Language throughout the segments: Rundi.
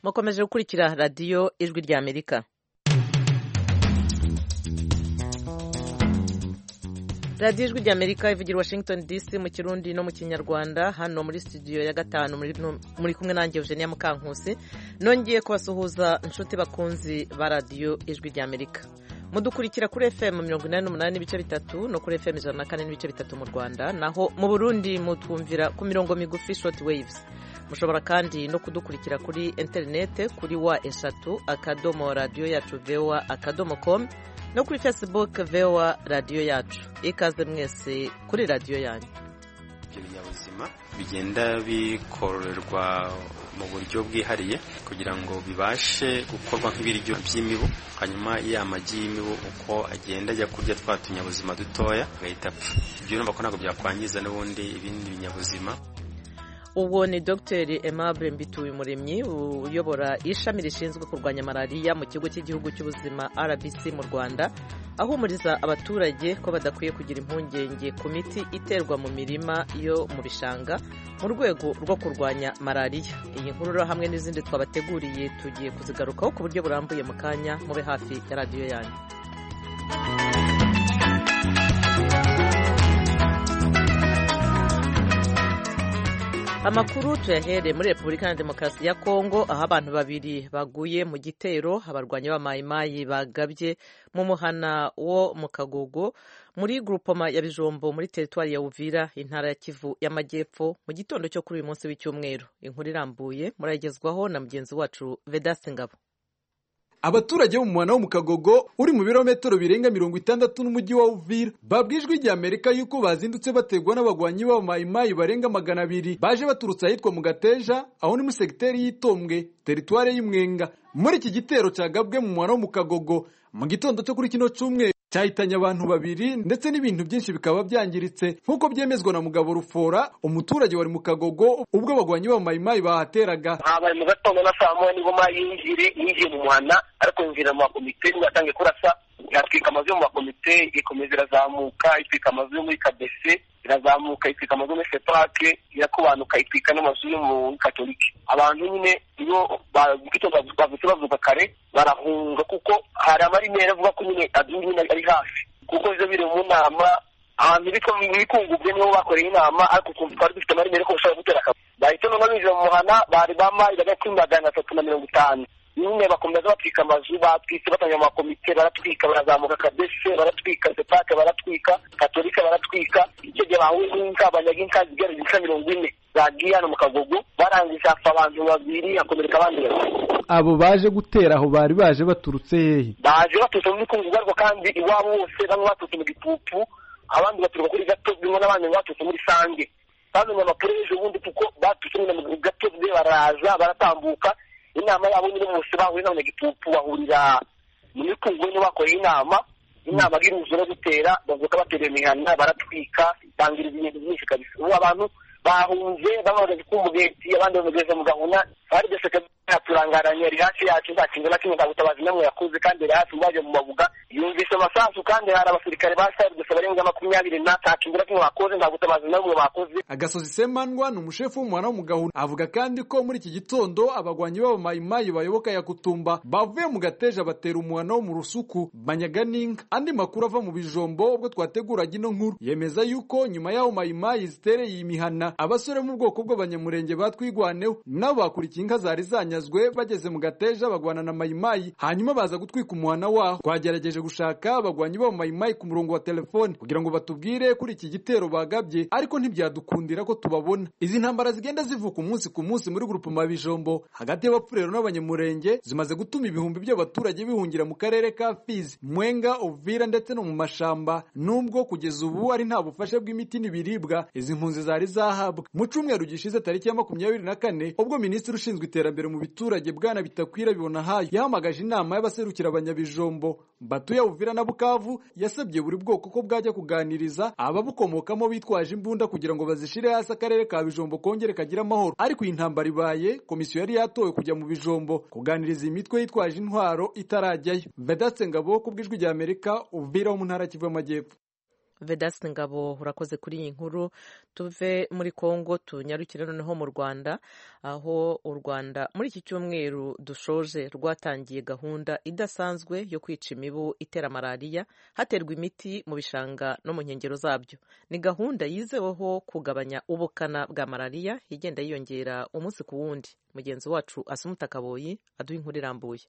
mukomeje gukurikira radiyo ijwi rya Amerika. radiyo ijwi rya Amerika ivugira Washington DC mu Kirundi no mu Kinyarwanda. Hano muri studio ya gatanu muri kumwe nanjye Eugenia Mukankusi. Nongeye kubasuhuza inshuti bakunzi ba radiyo ijwi rya Amerika. Mudukurikira kuri FM 88 n'ibice bitatu no kuri FM 104 n'ibice bitatu mu Rwanda, naho mu Burundi mutwumvira ku mirongo migufi short waves. Mushobora kandi no kudukurikira kuri internet kuri wa@radio-yacu.voa.com no kuri Facebook VOA radio yacu. Ikaze mwese kuri radio yanyu. Ibinyabuzima bigenda bikorerwa mu buryo bwihariye kugira ngo bibashe gukorwa nk'ibiryo by'imibu, hanyuma ya magi y'imibu uko agenda ajya kurya twa tunyabuzima dutoya agahita apfa. Ibyo urumva ko ntabwo byakwangiza n'ubundi ibindi binyabuzima. Uwo ni Dr Aimable Mbituyumuremyi uyobora ishami rishinzwe kurwanya malariya mu kigo cy'igihugu cy'ubuzima RBC mu Rwanda, ahumuriza abaturage ko badakwiye kugira impungenge ku miti iterwa mu mirima yo mu bishanga mu rwego rwo kurwanya malariya. Iyi nkuru hamwe n'izindi twabateguriye tugiye kuzigarukaho ku buryo burambuye mu kanya. Mube hafi ya radiyo yanyu. Amakuru tuyahere muri Repubulika ya Demokarasi ya Kongo, aho abantu babiri baguye mu gitero abarwanyi ba Mayimayi bagabye mu muhana wo mu Kagogo muri groupema ya Bijombo muri teritwari ya Uvira, intara ya Kivu y'Amajyepfo mu gitondo cyo kuri uyu munsi w'icyumweru. Inkuru irambuye murayigezwaho na mugenzi wacu Vedaste Ngabo. Abaturage bo mu mwana wo mu Kagogo uri mu birometero birenga 60 n'umujyi wa Uvira babwijwe rya Amerika yuko bazindutse bategwa n'abagwanyi ba Mayimayi barenga 200 baje baturutse ahitwa mu Gateja, aho ni mu segiteri y'Itombwe, teritware y'Imwenga. Muri iki gitero cyagabwe mu mwana wo mu Kagogo mu gitondo cyo kuri kino cyumweru cyahitanye abantu babiri ndetse n'ibintu byinshi bikaba byangiritse, nk'uko byemezwa na Mugabo Rufora, umuturage wari mu Kagogo ubwo abagwanyi ba Mayimayi bahateraga. Habaye mu gatondo na saa moya nibo yinjiye mu muhana, ariko yinjira mu makomite batangiye kurasa, yatwika amazu yo mu makomite, ikomeza irazamuka itwika amazu yo muri KBC, irazamuka itwika amazu muri Sepake, irakubanuka itwika n'amazu yo mu Katolike. Abantu nyine iyo bavutse bavuga kare barahunga, kuko hari amarimere avuga ko nyine aduni ari hafi, kuko izo biri mu nama ahantu bikungubwe niho bakoreye inama, ariko twari dufite amarimere ko bashobora gutera akazi. Bahita none binjira mu muhana, bari bama hagati y'350 nyine bakomeza batwika amazu, batwitse batanya mu makomite, baratwika, barazamuka KBC, baratwika Sepake, baratwika Katolika, baratwika. Icyo gihe bahuye n'inka abanyaginka zigera 40 zagiye hano mu Kagogo, barangije hafa abantu babiri, hakomereka abandi. Abo baje gutera aho bari baje baturutse hehe? Baje baturutse mu Kungugarwa, kandi iwabo bose bamwe baturutse mu Gipupu, abandi baturuka kuri Gatobwe, n'abandi baturutse muri Sange. Bazanye amakuru ejo bundi kuko baturutse mu Gatobwe, baraza baratambuka. Inama yabo nyine bose bahuye n'abanyagipupu, bahurira muri Kungu niho bakoreye inama y'uruzo no gutera, bavuga batereye imihana, baratwika, bangira ibintu byinshi kabisa. Ubu abantu bahunze bamaze kumugeti, abandi bamugeze mu Gahuna, bari byose turangaranye ari hafi yacu, nta kintu na kimwe gutabaza namwe yakoze, kandi ari hafi baje mu Mabuga yumvise amasasu, kandi hari abasirikare ba SARDC barenga 20 nta kintu na kimwe bakoze, nta gutabaza namwe bakoze. Agasozi Semandwa n'umushefu w'umwana wo mu Gahuna avuga kandi ko muri iki gitondo abagwanyi b'aba Mayimayi bayoboka ya Kutumba bavuye mu Gateja batera umwana wo mu Rusuku banyaga n'inka. Andi makuru ava mu Bijombo ubwo twateguraga ino nkuru yemeza yuko nyuma y'aho Mayimayi zitereye imihana, abasore mu bwoko bw'abanyamurenge batwigwaneho nabo bakurikiye inka zari zanyazwe bageze mu Gateja bagwana na Mayimayi, hanyuma baza gutwika umuhana waho. Twagerageje gushaka abagwanyi ba Mayimayi ku murongo wa telefone kugira ngo batubwire kuri iki gitero bagabye, ariko ntibyadukundira ko tubabona. Izi ntambara zigenda zivuka umunsi ku munsi muri groupema Bijombo hagati y'abapfurero n'abanyamurenge zimaze gutuma ibihumbi by'abaturage bihungira mu karere ka Fizi, Mwenga, Uvira ndetse no mu mashamba, nubwo kugeza ubu ari nta bufasha bw'imiti n'ibiribwa izi mpunzi zari zahabwa. Mu cyumweru gishize tariki ya 24 ubwo minisitiri ushinzwe iterambere mu biturage Bwana Bitakwira bibona hayo yahamagaje inama y'abaserukira abanyabijombo batuye Uvira na Bukavu, yasabye buri bwoko ko bwajya kuganiriza ababukomokamo bitwaje imbunda kugira ngo bazishire hasi akarere ka Bijombo kongere kagira amahoro. Ariko iyi ntambara ibaye, komisiyo yari yatowe kujya mu Bijombo kuganiriza imitwe yitwaje intwaro itarajyayo. Vedaste Ngabo ku bw'ijwi rya Amerika, Uvira mu ntara Kivu y'Amajyepfo. Vedaste Ngabo urakoze kuri iyi nkuru. Tuve muri Kongo tunyarukire noneho mu Rwanda, aho u Rwanda muri iki cyumweru dushoje rwatangiye gahunda idasanzwe yo kwica imibu itera malariya haterwa imiti mu bishanga no mu nkengero zabyo. Ni gahunda yizeweho kugabanya ubukana bwa malariya igenda yiyongera umunsi ku wundi. Mugenzi wacu Asumuta Kaboyi aduha inkuru irambuye.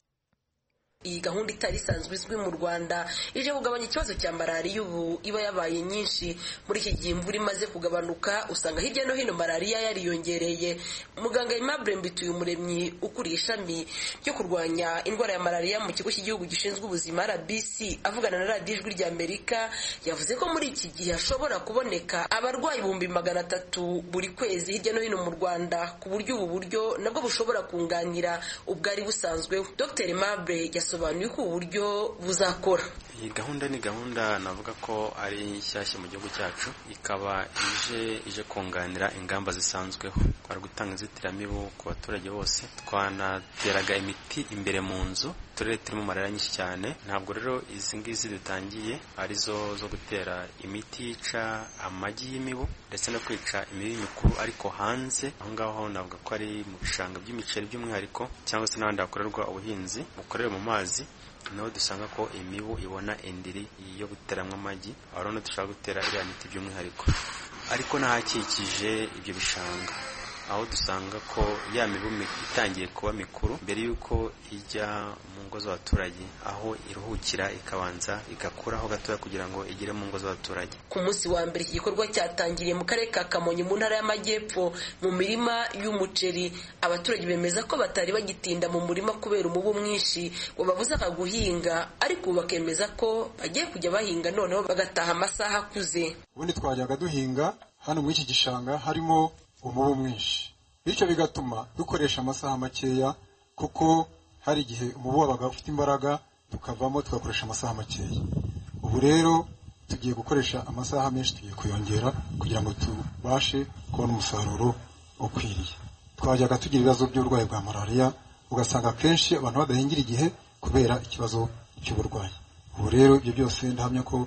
Iyi gahunda itari isanzwe izwi mu Rwanda ije kugabanya ikibazo cya malariya ubu iba yabaye nyinshi. Muri iki gihe imvura imaze kugabanuka usanga hirya no hino malariya yariyongereye. Muganga Aimable Mbituyumuremyi ukuriye ishami ryo kurwanya indwara ya malariya mu kigo cy'igihugu gishinzwe ubuzima RBC avugana na radiyo Ijwi ry'Amerika yavuze ko muri iki gihe hashobora kuboneka abarwayi 300,000 buri kwezi hirya no hino mu Rwanda, ku buryo ubu buryo nabwo bushobora kunganira ubwari busanzwe. Dr Aimable yasobanuye ko uburyo buzakora. Iyi gahunda ni gahunda navuga ko ari nshyashya mu gihugu cyacu, ikaba ije kunganira ingamba zisanzweho. Twari gutanga inzitiramibu ku baturage bose, twanateraga imiti imbere mu nzu, turere turimo malariya nyinshi cyane. Ntabwo rero izi ngizi dutangiye ari zo gutera imiti yica amagi y'imibu ndetse no kwica imibu mikuru ariko hanze. Aho ngaho navuga ko ari mu bishanga by'imiceri by'umwihariko cyangwa se n'abandi hakorerwa ubuhinzi bukorera mu mazi, naho dusanga ko imibu ibona indiri yo guteramwa amagi, aho rero dushaka gutera iriya miti by'umwihariko. Ariko n'ahakikije ibyo bishanga, aho dusanga ko ya mibu itangiye kuba mikuru mbere y'uko ijya mu ngo z'abaturage, aho iruhukira ikabanza igakuraho gatoya kugira ngo igere mu ngo z'abaturage. Ku munsi wa mbere iki gikorwa cyatangiriye mu karere ka Kamonyi mu ntara y'Amajyepfo mu mirima y'umuceri. Abaturage bemeza ko batari bagitinda mu murima kubera umubu mwinshi wababuzaga guhinga, ariko bakemeza ko bagiye kujya bahinga noneho bagataha amasaha akuze. Ubundi twajyaga duhinga hano muri iki gishanga harimo umubu mwinshi, bityo bigatuma dukoresha amasaha makeya, kuko hari igihe umubu wabaga ufite imbaraga tukavamo tugakoresha amasaha makeya. Ubu rero tugiye gukoresha amasaha menshi, tugiye kuyongera kugira ngo tubashe kubona umusaruro ukwiriye. Twajyaga tugira ibibazo by'uburwayi bwa malariya, ugasanga kenshi abantu badahingira igihe kubera ikibazo cy'uburwayi. Ubu rero ibyo byose ndahamya ko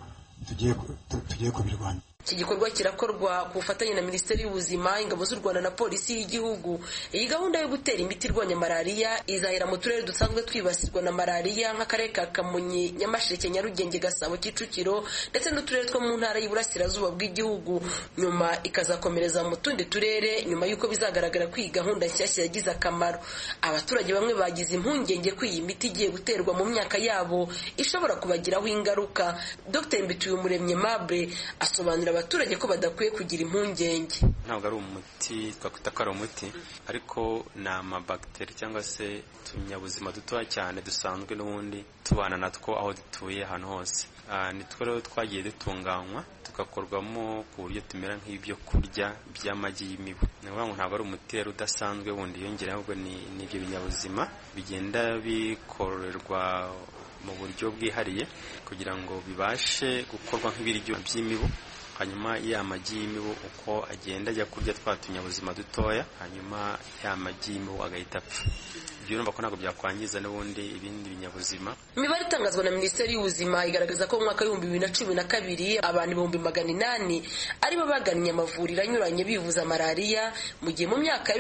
tugiye kubirwanya. Iki gikorwa kirakorwa ku bufatanye na Minisiteri y'Ubuzima, Ingabo z'u Rwanda na Polisi y'Igihugu. Iyi gahunda yo gutera imiti irwanya malariya izahera mu turere dusanzwe twibasirwa na malariya nk'akarere ka Kamonyi, Nyamasheke, Nyarugenge, Gasabo, Kicukiro ndetse n'uturere two mu ntara y'Iburasirazuba bw'igihugu. Nyuma ikazakomereza mu tundi turere nyuma y'uko bizagaragara ko iyi gahunda nshyashya yagize akamaro. Abaturage bamwe bagize impungenge ko iyi miti igiye guterwa mu myaka yabo ishobora kubagiraho ingaruka. Dr Mbituyumuremyi Aimable asobanura abaturage ko badakwiye kugira impungenge. Ntabwo ari umuti twakwita ko ari umuti, ariko ni amabagiteri cyangwa se utunyabuzima dutoya cyane dusanzwe n'ubundi tubana natwo aho dutuye ahantu hose. Nitwo rero twagiye dutunganywa tugakorwamo ku buryo tumera nk'ibyo kurya by'amagi y'imibu. Ni ukuvuga ngo ntabwo ari umuti rero udasanzwe wundi yongera, ahubwo ni ibyo binyabuzima bigenda bikororerwa mu buryo bwihariye kugira ngo bibashe gukorwa nk'ibiryo by'imibu. Hanyuma ya magi y'imibu uko agenda ajya kurya twa tunyabuzima dutoya, hanyuma ya magi y'imibu agahita apfa. Ibyo urumva ko ntabwo byakwangiza n'ubundi ibindi binyabuzima. Imibare itangazwa na Minisiteri y'Ubuzima igaragaza ko mu mwaka wa 2012 abantu 800 aribo bagannye amavuriro anyuranye bivuza malariya, mu gihe mu myaka ya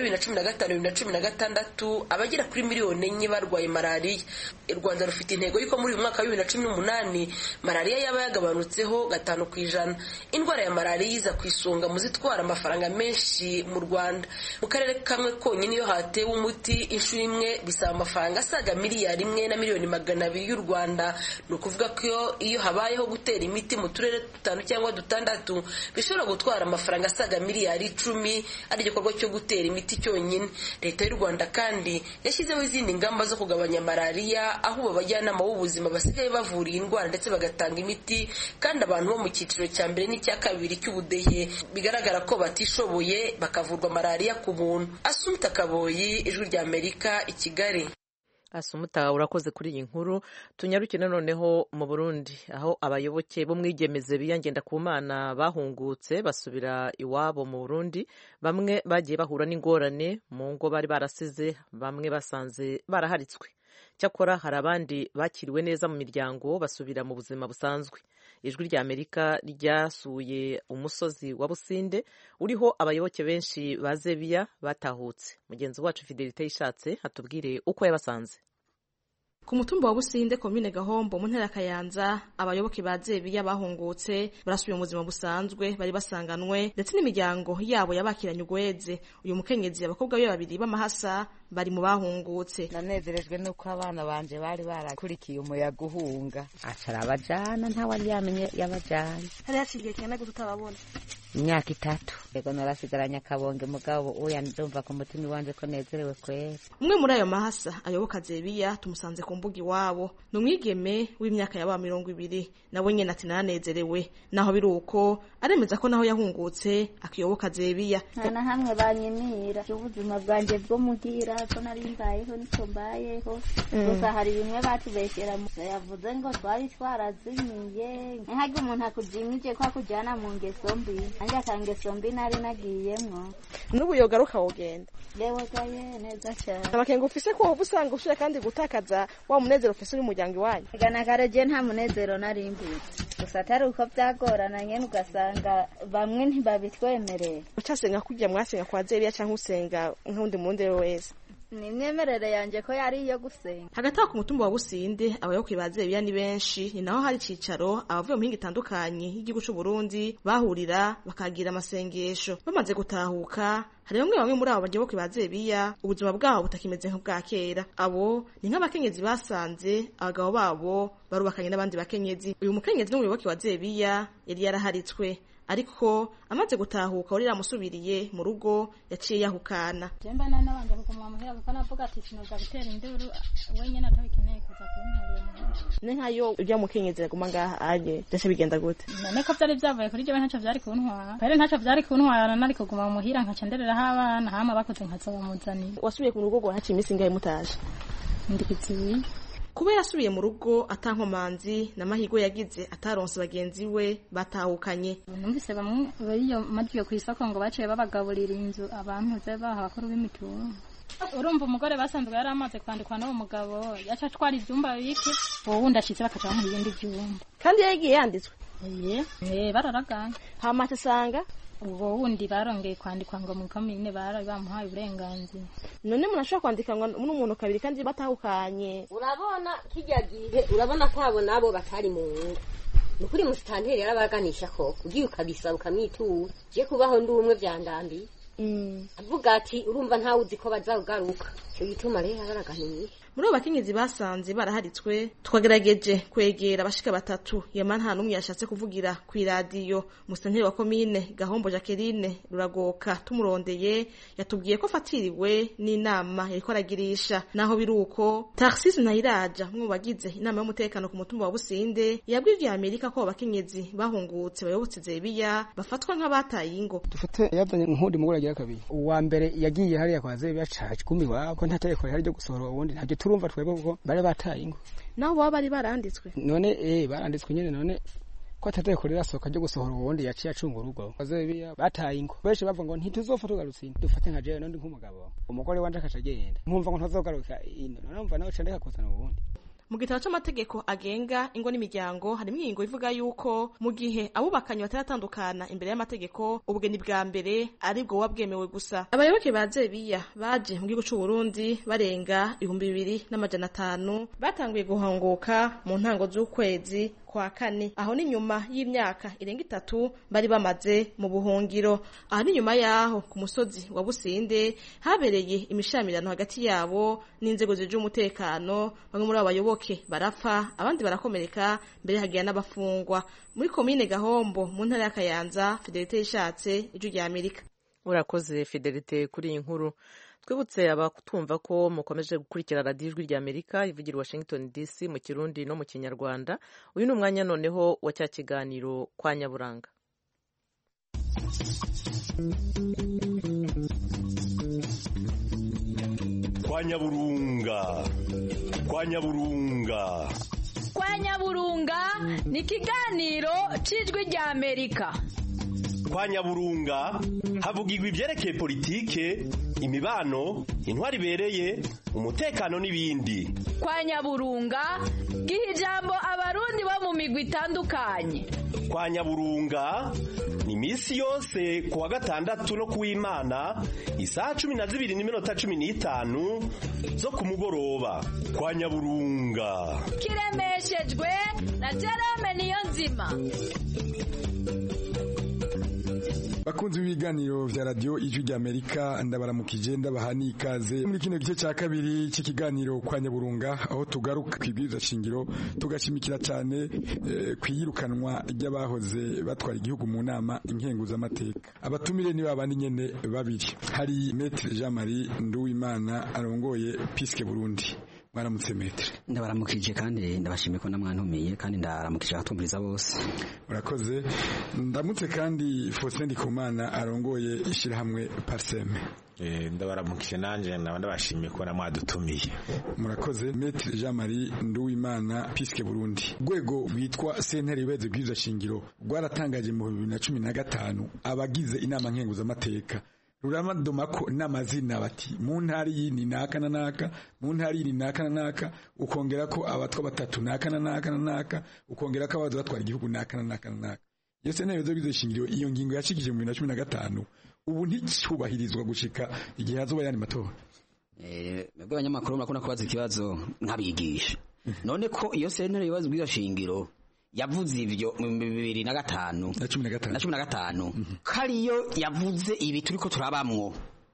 2015-2016 abagera kuri miliyoni 4 barwaye malariya. U Rwanda rufite intego y'uko muri uyu mwaka wa 2018 malariya yaba yagabanutseho 5%. Indwara ya malariya iza ku isonga mu zitwara amafaranga menshi mu Rwanda. Mu karere kamwe konyine iyo hatewe umuti inshuro imwe bisaba amafaranga asaga miliyari 1 na miliyoni 200 y'u Rwanda. Ni ukuvuga ko iyo habayeho gutera imiti mu turere 5 cyangwa 6 bishobora gutwara amafaranga asaga miliyari 10 ari igikorwa cyo gutera imiti cyonyine. Leta y'u Rwanda kandi yashyizeho izindi ngamba zo kugabanya malariya, aho abajyanama b'ubuzima basigaye bavura iyi ndwara ndetse bagatanga imiti, kandi abantu bo mu cyiciro cya mbere n'icya kabiri cy'ubudehe bigaragara ko batishoboye bakavurwa malariya ku buntu. Asumuta Kaboyi, Ijwi ry'Amerika, Kigali. Asumuta urakoze kuri iyi nkuru. Tunyarukire noneho mu Burundi, aho abayoboke b'umwigemeze biyangenda ku Mana bahungutse basubira iwabo mu Burundi. Bamwe bagiye bahura n'ingorane mu ngo bari barasize, bamwe basanze baraharitswe. Cyakora hari abandi bakiriwe neza mu miryango basubira mu buzima busanzwe. ijwi rya Amerika ryasuye umusozi wa Businde uriho abayoboke benshi ba Zebiya batahutse. Mugenzi wacu Fidelite Yishatse atubwire uko yabasanze. Ku mutumba wa Businde komine Gahombo mu ntara Kayanza abayoboke ba Zebiya bahungutse barasubiye mu buzima busanzwe bari basanganwe ndetse n'imiryango yabo yabakiranye ugweze. Uyu mukenyezi abakobwa be babiri b'amahasa bari mu bahungutse. Nanezerejwe nuko abana banje bari barakurikiye umuyaga uhunga acara abajana ntawari yamenye yabajana. Hari haciye cyane gute utababona? Imyaka 3 ego narasigaranya kabonge mugabo oya ndumva ku mutima wanje ko nezerewe kwera. Umwe muri ayo mahasa ayoboka Zebiya tumusanze ku mbuga iwabo ni umwigeme w'imyaka yaba 20 nawe nyene ati nanezerewe naho biruko aremeza ko naho yahungutse akiyoboka Zebiya. Nana hamwe banyimira ubuzima bwanje bwo mugira ko nari mbayeho niko mbayeho gusa hari bimwe batubeshera yavuze ngo twari twarazimiye ntago umuntu akujimije ko akujana mu ngeso mbi anja kangeso mbi nari nagiyemwo n'ubu yogaruka wogenda lewe gaye neza cyane abakenga ufise ko ubusanga ushira kandi gutakaza wa munezero ufise uri muryango wanyu gana kareje nta munezero nari mbitse gusa atari uko byagorana nyene ugasanga bamwe ntibabitwemerera ucasenga kujya mwasenga kwa Zebiya canke usenga nk'undi mundero wese ni mwemerere yanje ko yari iyo gusenga. Hagati ku mutumba wa Businde abayoboke ba Zebiya ni benshi ni naho hari cicaro abavuye mu mpinga itandukanye y'igihugu cy'u Burundi bahurira bakagira amasengesho. Bamaze gutahuka hari bamwe muri abo bayoboke ba Zebiya ubuzima bwabo butakimeze nk'ubwa kera. Abo ni nk'abakenyezi basanze abagabo babo barubakanye n'abandi bakenyezi. Uyu mukenyezi n'umuyoboke wa Zebiya yari yaraharitswe ariko amaze gutahuka uri ramusubiriye mu rugo yaciye yahukana. Jemba nana banje kuguma muhera kuko navuga ati sinoza gutera induru wenyene atabikeneye kuza kunterera. Ne nkayo ujya mukenyezi guma ngaha aje byose bigenda gute? None ko byari byavuye kuri jewe ntaco byari kuntwara. Kare ntaco byari kuntwara nari kuguma muhira nkaca nderera abana hama bakoze nkazoba muzani. Wasubiye ku rugo haci iminsi ngahe mutaje? Ndikiziye. Kuba yasubiye mu rugo atankomanzi n'amahigo yagize ataronse bagenzi we batahukanye. Numvise bamwe bariyo majiye ku isoko ngo baciye babagaburira inzu abantu baha bakuru b'imitungo. Urumva umugore basanzwe yari amaze kwandikwa n'uwo mugabo yaca twari ibyumba bike wowe ndashitse bakaca mu bindi byumba. Kandi yagiye yanditswe. Bararaganga. Hama asanga uwo wundi barongeye kwandikwa ngo mu komine bamuhaye uburenganzira. None munashobora kwandikanwa n'umuntu kabiri kandi batahukanye. Urabona kijya gihe urabona ko abo nabo batari mu ngo. Nukuri musitanteri yarabaganisha ko ugiye ukabisa ukamwitura. Je kubaho ndi umwe byandambi. Avuga ati urumva ntawe uzi ko bazagaruka. Cyo gituma rero haraganiye. Muri abakenyezi basanze baraharitswe twagerageje kwegera abashika 3 yama nta numwe yashatse kuvugira ku radio. Musanteri wa komine Gahombo Jacqueline Ruragoka tumurondeye yatubwiye ko fatiriwe n'inama yariko aragirisha naho biruko. Tarsis Nahiraja mu bagize inama y'umutekano ku mutumba wa Businde yabwiye Amerika ko abakenyezi bahungutse bayobotse Zebiya bafatwa nk'abataye ingo. Dufate yazanye nk'undi mugore agira kabiri. Uwa mbere yagiye hariya kwa Zebiya caje kumi wako nta telefone hari ryo gusohora ubundi ntabyo turumva twebwe ubwo bare bataye ingo. Naho baba bari baranditswe. None baranditswe nyene none ko atateko rirasoka ryo gusohora ubundi yaciye acunga urugo. Zebiya bataye ingo. Beshe bavuga ngo ntituzofa tugarutsinda. Dufate nka jewe none nk'umugabo. Umugore wanje akacagenda. Nkumva ngo ntazogaruka ino. None umva nawe candeka kuzana ubundi. Mu gitabo c'amategeko agenga ingo n'imiryango hari imyingo ivuga yuko mu gihe abubakanye bataratandukana imbere y'amategeko ubugeni bwa mbere ari bwo wabwemewe gusa. Abayoboke ba Zebiya baje mu gihugu c'u Burundi barenga 2500 batanguye guhanguka mu ntango z'ukwezi kwa kane. Aho ni nyuma y'imyaka irenga 3 bari bamaze mu buhungiro. Aho ni nyuma yaho ku musozi wa Businde habereye imishamirano hagati yabo n'inzego zije umutekano. Bamwe muri abayoboke barapfa abandi barakomereka mbere hagiye n'abafungwa. Muri komine Gahombo mu ntara ya Kayanza Fidelite Yishatse ijwi rya Amerika. Urakoze Fidelite kuri iyi nkuru. Twibutse abatumva ko mukomeje gukurikira radio ijwi rya Amerika ivugira Washington DC mu Kirundi no mu Kinyarwanda. Uyu ni umwanya noneho wa cya kiganiro kwa Nyaburanga. Kwa Nyaburunga. Kwa Nyaburunga. Kwa Nyaburunga ni kiganiro cijwi rya Amerika. kwa Nyaburunga havugirwa ivyerekeye politike, imibano, intwari ibereye, umutekano n'ibindi. Kwa Nyaburunga giha ijambo abarundi bo mu migwi itandukanye. Kwa Nyaburunga ni imisi yose kuwa gatandatu no kuw'Imana isaha 12:15 zo ku mugoroba. Kwa Nyaburunga kiremeshejwe na Jerome Niyonzima. Bakunzi b'ibiganiro vya radio Ijwi ry'Amerika, ndabaramukije ndabahani ikaze muri kino gice cya kabiri cy'ikiganiro kwa Nyaburunga, aho tugaruka kwibwiriza shingiro tugashimikira cyane kwiyirukanwa ry'abahoze batwara igihugu mu nama inkenguza amateka. Abatumire ni babandi nyene babiri, hari Maître Jean-Marie Nduwimana arongoye Piske Burundi. Mwaramutse Maître. Ndabaramukije kandi ndabashimiye ko namwantumiye kandi ndaramukije abatumviriza bose. Urakoze. Ndamutse kandi Faustin Ndikumana arongoye ishirahamwe Parseme. Ndabaramukije nanje ndabashimiye ko namwadutumiye. Murakoze. Maître Jean-Marie Nduwimana Piske Burundi. Rwego rwitwa sentare y'ibeze bw'izo shingiro rwaratangaje mu 2015 abagize inama nkenguza amateka. Ruramadoma n'amazina bati mu ntari yini naka na naka, mu ntari yini naka na naka, ukongera ko abatwa batatu naka na naka na naka, ukongera ko abaza batwara igihugu naka na naka na naka. Yese nayo bizo shingiro iyo ngingo yashikije mu 2015 ubu nticubahirizwa gushika igihe hazoba yani matora. Mwebwe abanyamakuru mrakona kubaza ikibazo nkabigisha. None ko iyo sentare ibibazo bw'izo shingiro yavuze ivyo mu 2015 na 15 kariyo yavuze ibi turiko turabamwo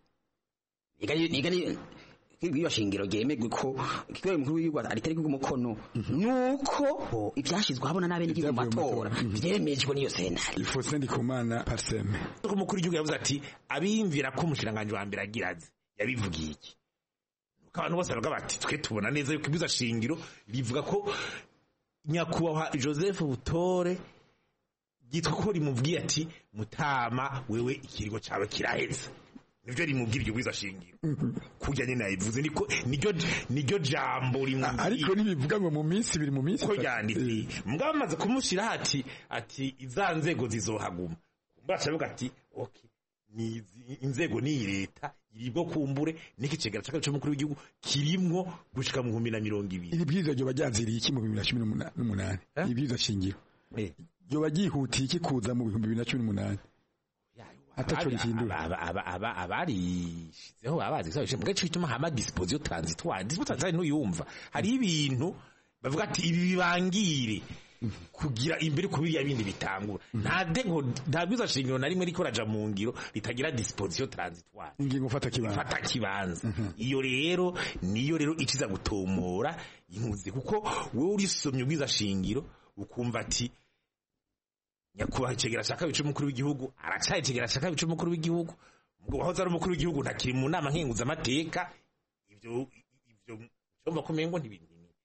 igani iyo shingiro gemegwe ko kibaye mukuru w'Igihugu ari ku mukono nuko ibyashizwe habona nabene igihugu matora byemejwe niyo sentare. Faustin Ndikumana Parseme umukuru w'Igihugu yavuze ati abimvira ko umushiranganje wa mbere agiraze yabivugiye iki abantu bose baravuga bati twe tubona neza yuko ibiza shingiro rivuga ko Nyakubahwa Joseph Butore gitwa ko rimubwiye ati Mutama wewe ikirigo cawe kiraheze, nivyo rimubwira ibyo bwiza shingiro kujya nyine nayivuze niryo jambo rimubwiye, ariko nibivuga ngo mu minsi biri mu minsi ko yanditse mbwa bamaze kumushira ati izanzego zizohaguma mbashavuga ati okay ni inzego ni leta iribwo kumbure n'ikicegera cyo mukuru w'igihugu kirimwo gushika mu 2020. Iri bwiza ryo bajaziriye iki mu 2018 ibwiza shingiro ryo bagihutiye iki kuza mu 2018 ataco rihindura abarishizeho babazi cyane mbwa cyo bituma hama disposition transitoire n'uyumva hari ibintu bavuga ati ibi bibangire kugira imbere kubiriya bindi bitangura nta bwiza shingiro na rimwe riko raja mu ngiro ritagira disposition transitoire ingingo fata kibanza iyo rero niyo rero ikiza gutomora inkuzi kuko wewe urisomye ubwiza shingiro ukumva ati Nyakubahwa Kigera Shaka bicu mukuru w'igihugu aracaye Kigera Shaka bicu mukuru w'igihugu ngo wahoze ari umukuru w'igihugu ntakiri mu nama nkenguza amateka ibyo cyomba kumengo ntibindi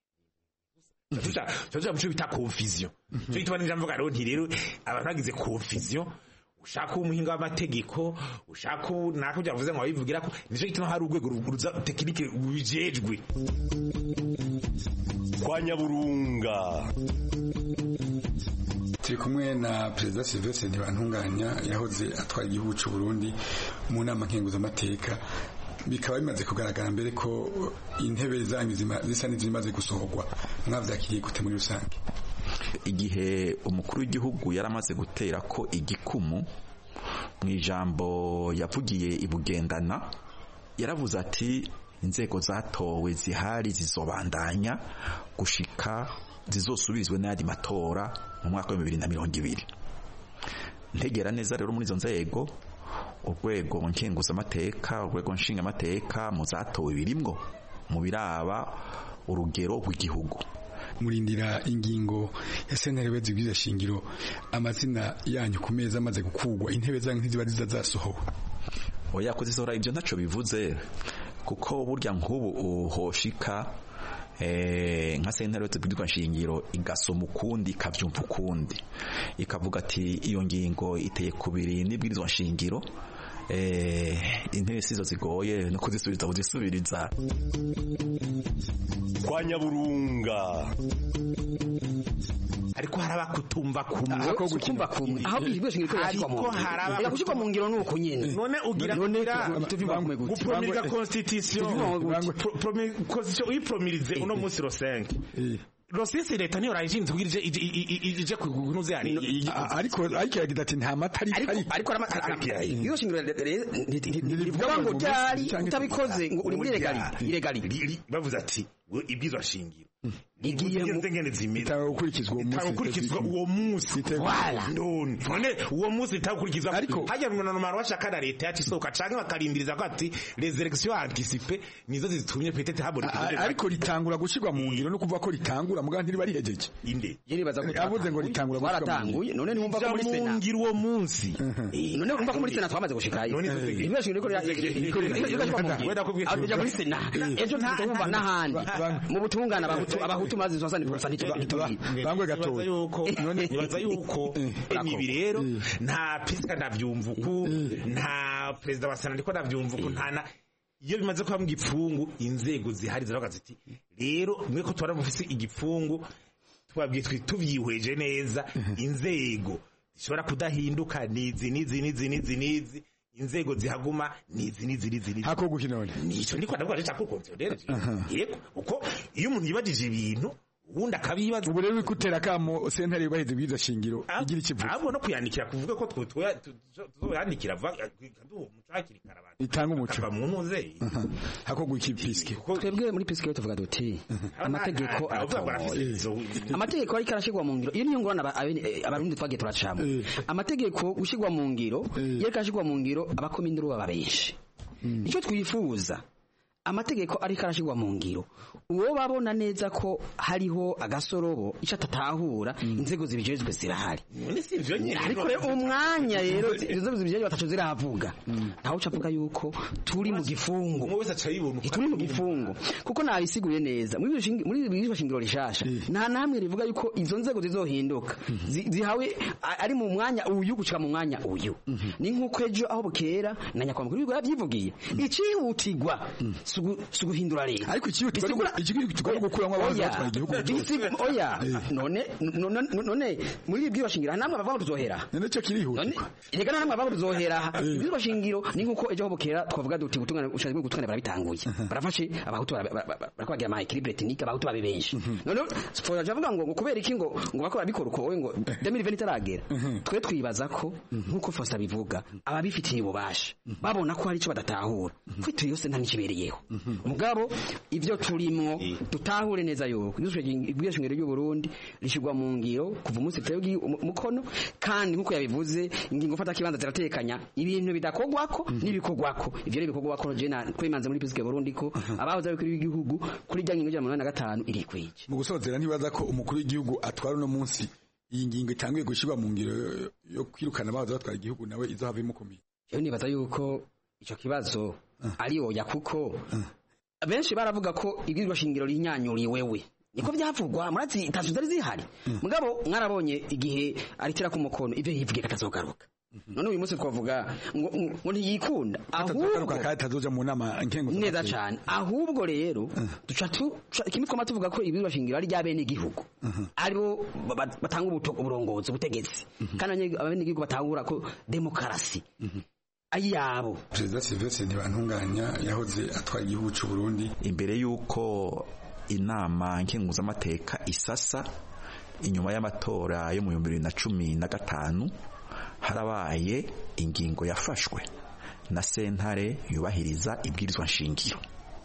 Tuja muco bita confusion. Cyo itwa n'ijambo garo nti rero abantu bagize confusion ushaka umuhinga w'amategeko ushaka nako byavuze ngo abivugira ko nico gituma hari urwego ruguruza technique rubijejwe. Kwa Nyaburunga turi kumwe na Perezida Sylvestre Ntibantunganya yahoze atwara igihugu cy'u Burundi mu nama nkenguza amateka. Bikaba bimaze kugaragara mbere ko intebe zanyu zisa n'izimaze gusohorwa mwavyakiriye gute muri rusange. Igihe umukuru w'igihugu yaramaze gutera ko igikumu mu ijambo yavugiye ibugendana yaravuze ati inzego zatowe zihari zizobandanya gushika zizosubizwe n'andi matora mu mwaka wa 2020. Ntegera neza rero muri izo nzego urwego nkenguza amateka urwego nshinga amateka muzatowe birimwo mu biraba urugero rw'igihugu. Murindira ingingo ya sentare y'ibeze bw'izo shingiro amazina yanyu ku meza amaze gukugwa intebe zanyu ntiziba zizasohowe. Oya kuzisohora ibyo ntaco bivuze kuko burya nk'ubu uhoshika nka sentare y'ibeze shingiro igasoma ukundi ikavyumva ukundi ikavuga ati iyo ngingo iteye kubiri n'ibwirizwa shingiro intebe sizo zigoye no kuzisubiriza kwa Nyaburunga. Ariko haraba kutumva kumwe aho ibyo shingiro ariko haraba kushikwa mu ngiro nuko nyene none ugira gupromulga constitution uyipromilize uno munsi ro 5 Rosisi leta niyo rayishinze ubwirije ije kugunuze yani ariko yagira ati nta matari ariko iyo shingiro rivuga ngo byari utabikoze ngo uri muri ilegali bavuze ati ibwirizwa shingiro igiye gukurikizwa uwo munsi none uwo munsi itakurikizwa hajya mu nomero washaka na leta yacu isohoka canke bakarindiriza ko ati les élections anticipées nizo zitumye peut-être haboneka ariko ritangura gushirwa mu ngiro no kuvuga ko ritangura muga ntiri bari hejeje inde yeribaza ko avuze ngo ritangura baratanguye none numva ko muri sena mu ngiro uwo munsi none numva ko muri sena twamaze gushikayo ibyo shingiro ko muri sena ejo ntumva n'ahandi mu butungana abahutu mazi zose bangwe gatoya nibaza yuko ibi rero nta pisika ndavyumva uku nta president wa Sena ndiko ndavyumva uku ntana iyo bimaze kuba mu gipfungu inzego zihari ziravuga ziti rero mwe ko twara mufise igipfungu twabwiye tuvyihweje neza inzego zishobora kudahinduka nizi inzego zihaguma nizi hako gukinone nico ndiko ndavuga cyo kukontorera yego uko iyo umuntu yibajije ibintu ubundi akabibaza ubu rero ikutera kamo sentare yubahiriza ibwirizwa shingiro igira ikivuga ahubwo no kuyandikira kuvuga ko tuzoyandikira kaduho mucakiri karabana itanga umuco mu ntuze hako gukipiske twebwe muri piske tuvuga duti amategeko amategeko ari karashigwa mu ngiro iyo niyo ngorana abarundi twagiye turacamo amategeko gushigwa mu ngiro yerekashigwa mu ngiro abakominduru baba benshi icyo twifuza amategeko ari karashigwa mu ngiro uwo babona neza ko hariho agasorobo icyo atatahura inzego zibijejwe zirahari ariko rero umwanya rero inzego zibijejwe batacu ziravuga ntaho ucavuga yuko turi mu gifungo turi mu gifungo kuko nabisiguye neza muri ibwirizwa shingiro rishasha nta namwe rivuga yuko izo nzego zizohinduka zihawe ari mu mwanya uyu gucika mu mwanya uyu ni nkuko ejo aho bukera na nyakwa mukuru yabyivugiye icihutirwa suguhindura leta ariko ikigiri tugomba gukuramo abantu batwara igihugu oya none muri ibyo bashingiro namwe bava tuzohera none cyo kirihuta rega namwe bava tuzohera ibyo bashingiro ni nkuko ejo bukera twavuga duti gutungana ushaka gutungana barabitanguye barafashe abahutu barakubagira ama equilibre technique abahutu babe benshi none foya javuga ngo kubera iki ngo bakora bikora uko ngo 2020 taragera twe twibaza ko nkuko fosa bivuga ababifitiye ububasha babona ko hari ico badatahura kwitwe yose nta nikibereyeho mugabo ibyo turimwo tutahure neza yuko ibyo shingiro y'u Burundi rishigwa mu ngiro kuva umunsi twebwe umukono kandi nkuko yabivuze ingingo fata kibanza ziratekanya ibintu bidakogwako nibikogwako ivyo bikogwako jena kwemanze muri piske Burundi ko abahoza bikuri w'igihugu kuri jya ngingo ya 85 iri kwije mu gusozera ntibaza ko umukuru w'igihugu atwara no munsi iyi ngingo itanguye gushigwa mu ngiro yo kwirukana abahoza batwara igihugu nawe izo have imukomeye yo nibaza yuko ico kibazo ari oya kuko benshi baravuga ko ibwirizwa shingiro rinyanyuriye wewe niko byavugwa murazi itazo zari zihari mugabo mwarabonye igihe aritira ku mukono ivyo yivuge katazogaruka none uyu munsi twavuga ngo ntiyikunda ahubwo katazoja mu nama nkengo neza cyane ahubwo rero duca kimwe twama tuvuga ko ibwirizwa shingiro ari ryabene igihugu aribo batanga uburongozi ubutegetsi kandi abene igihugu batangura ko demokarasi ayabo Perezida Sylvestre Ntibantunganya yahoze atwara igihugu cy'u Burundi imbere yuko inama nkenguzamateka isasa inyuma y'amatora yo mu 2015 harabaye ingingo yafashwe na sentare yubahiriza ibwirizwa nshingiro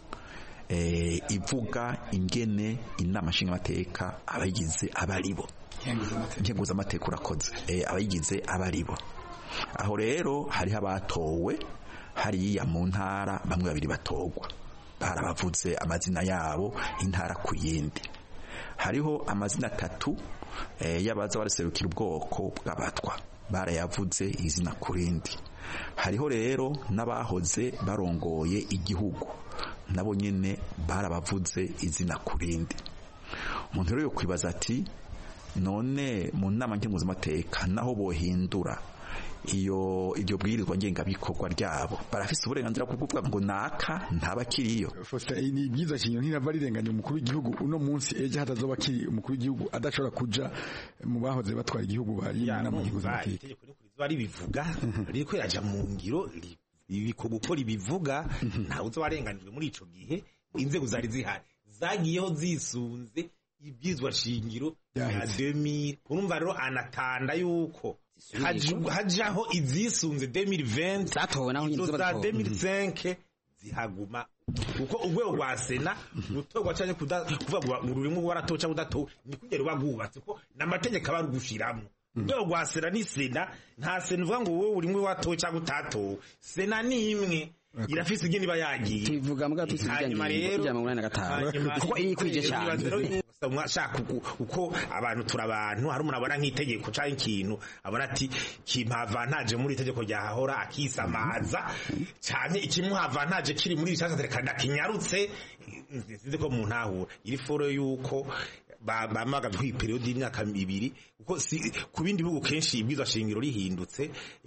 ivuga ingene inama nshingamateka abayigize abaribo nkenguzamateka urakoze abayigize abaribo aho rero hariho abatowe hariya mu ntara bamwe babiri batogwa barabavuze amazina yabo intara ku yindi hariho amazina 3 y'abaza baraserukira ubwoko bw'abatwa barayavuze izina ku rindi hariho rero n'abahoze barongoye igihugu nabo nyene barabavuze izina ku rindi umuntu rero kwibaza ati none mu nama nkenguzamateka naho bohindura iryo bwirizwa ngengabikorwa ryabo barafise uburenganzira bwo kuvuga ngo naka ntabakiriyo. Ni byiza shingiro ntirava rirenganya umukuru w'igihugu uno munsi ejo hatazoba kiri umukuru w'igihugu adashobora kuja mu bahoze batwara igihugu bari mu gihugu z'amateka bari bivuga riko yaja mu ngiro ibiko gukora ibivuga ntawe uzobarenganijwe muri ico gihe inzego zari zihari zagiyeho zisunze ibyizwa shingiro ya 2000 urumva rero anatanda yuko hajaho izisunze 2020 zatowe naho nyine za 2005 zihaguma uko urwego rwa sena rutorwa cyane kuvuga ngo rurimo waratoca udatowe ni kugera bagubatse ko n'amategeko abarugushiramo urwego rwa sena ni sena nta sena uvuga ngo wowe urimo watowe cyangwa utatowe sena ni imwe irafise igeni bayagiye tuvuga muga tusijanye kujya mu 85 kuko iyi kwije cyane mwashaka uko abantu turabantu hari umuntu abona nk'itegeko cyangwa ikintu abona ati kimpavantaje muri itegeko ryahahora akisamaza cyane ikimuhavantaje kiri muri ishaka terekana kinyarutse sinzi ko mu ntahura iri foro yuko bamaga kwi period y'imyaka 2 kuko ku bindi bihugu kenshi ibwiza shingiro rihindutse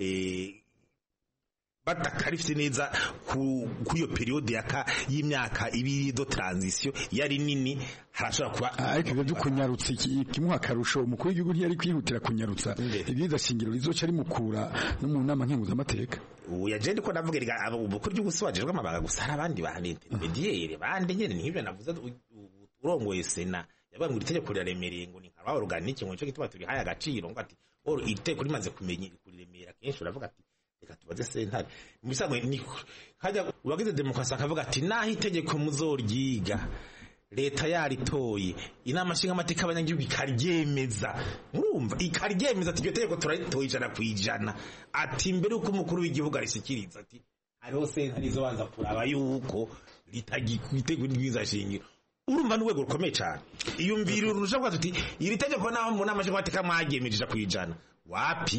batakarifite neza ku iyo periode y'imyaka 2 do transition yari nini harashobora kuba ariko ibyo dukunyarutse kimuha karusho umukuru w'igihugu ntiyari kwihutira kunyarutsa ibyiza shingiro rizoca rimukura no mu nama nkenguzamateka uya je ndiko ndavuga ubukuru ry'ugusubajijwe amabanga gusa hari abandi bahane intermediaire bande nyene nivyo navuze urongoye sena yabaye mu itegeko riraremereye ngo ni nkaba organique ngo cyo gituma turi haya agaciro ngo ati iteko rimaze kumenya kuriremera kenshi uravuga ati reka tubaze sentare mubisanzwe ni hajya uragize demokarasi akavuga ati naho itegeko muzoryiga leta yaritoye inama nshinga amateka abanyagihugu ikaryemeza murumva ikaryemeza ati iryo tegeko turaritoye 100% ati mbere uko umukuru w'igihugu arishikiriza ati hariho sentare izobanza kuraba yuko litagitegura ryiza shingiro urumva n'urwego rukomeye cyane iyo mbiri urusha bwa tuti iri tegeko naho mu nama nshinga amateka mwagemeje 100% wapi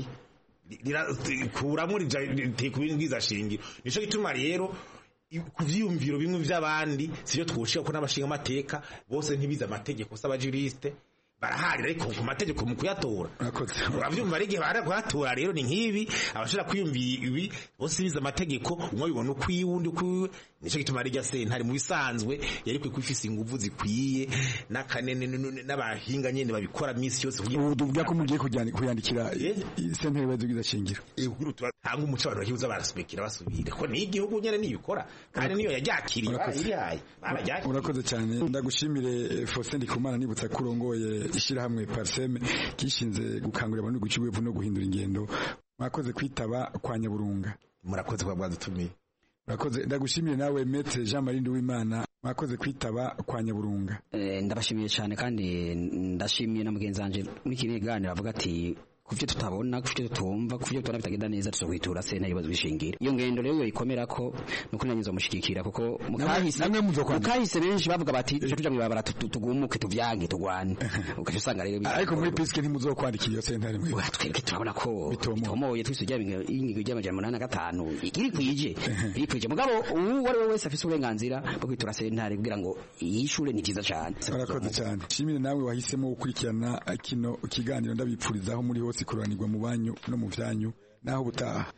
kuramuri kubingiza shingiro nico gituma rero kuvyumviro bimwe by'abandi siyo twoshika ko n'abashinga amateka bose ntibiza amategeko saba juriste barahari ariko ku mategeko mu kuyatora uravyumva rege baraguhatora rero ni nkibi abashira kwiyumvira ibi bose biza amategeko umwe bibona ukwiwundi kwiwe nico gituma rege sentare mu bisanzwe yari kwifisa inguvu zikwiye n'akanene n'abahinga nyene babikora misi yose uvuga ko mugiye kuyandikira sentare bazugiza shingiro hanga umuco abantu bakibuza baraspekira basubire ko ni igihugu nyene niyukora kandi niyo yajakiriye irihaye barajakiriye urakoze cyane ndagushimire Faustin Ndikumana nibutsa kurongoye ishirahamwe Parseme kishinze gukangurira abantu gucibwevu no guhindura ingendo mwakoze kwitaba kwa Nyaburunga murakoze kwa bwadutumiye murakoze ndagushimire nawe Maître Jean Marie Nduwimana mwakoze kwitaba kwa Nyaburunga ndabashimiye cyane kandi ndashimiye na mugenzi wanje muri kiganiro avuga ati kuvyo tutabona kuvyo tutumva kuvyo tubona bitagenda neza tuzokwitura sena ibibazo bishingira iyo ngendo rero yoyikomera ko nuko nanyizo mushikikira kuko mukahise benshi bavuga bati tuja mu babara tugumuke tuvyange tugwane ukaje usanga rero ariko muri piske ntimuzokwandikira iyo sentare mwe twebwe turabona ko bitomoye twisujya ingingo y'amajana 85 iri kwije mugabo uwo ari wese afise uburenganzira bwo kwitura sentare kugira ngo yishure ni cyiza cyane barakoze cyane shimire nawe wahisemo gukurikirana kino kiganiro ndabipfurizaho muri hose kuranirwa mu banyu no mu vyanyu naho butaha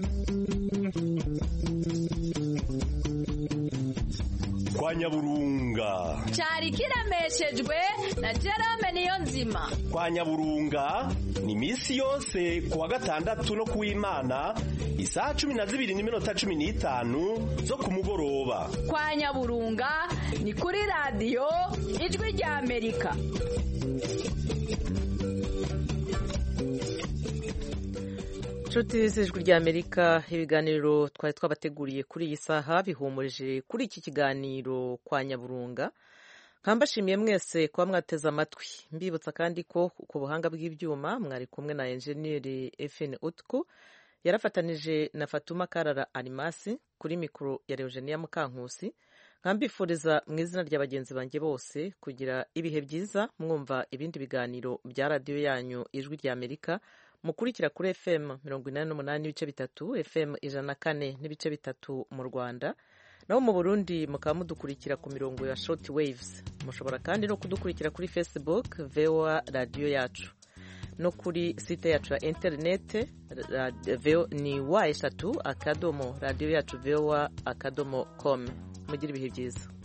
kwa Nyaburunga cyari kiremeshejwe na Jerome Niyonzima kwa Nyaburunga ni misi yose kuwa gatandatu no kuw'Imana isaha 12:15 zo kumugoroba kwa Nyaburunga ni kuri radio Ijwi rya Amerika. Inshuti z'Ijwi rya Amerika ibiganiro twari twabateguriye kuri iyi saha bihumurije kuri iki kiganiro kwa Nyaburunga nkambashimiye mwese kuba mwateze amatwi mbibutsa kandi ko ku buhanga bw'ibyuma mwari kumwe na engineer FN Utku yarafatanije na Fatuma Karara Alimasi kuri mikro ya Eugenia Mukankusi nkambifuriza mu izina rya bagenzi banjye bose kugira ibihe byiza mwumva ibindi biganiro bya radio yanyu Ijwi rya Amerika mukurikira kuri FM 88.3 FM 104 n'ibice bitatu mu Rwanda naho mu Burundi mukaba mudukurikira ku mirongo ya short waves mushobora kandi no kudukurikira kuri Facebook VOA radio yacu no kuri site yacu ya interinete ni wa eshatu akadomo radiyo yacu voa akadomo com. mugire ibihe byiza.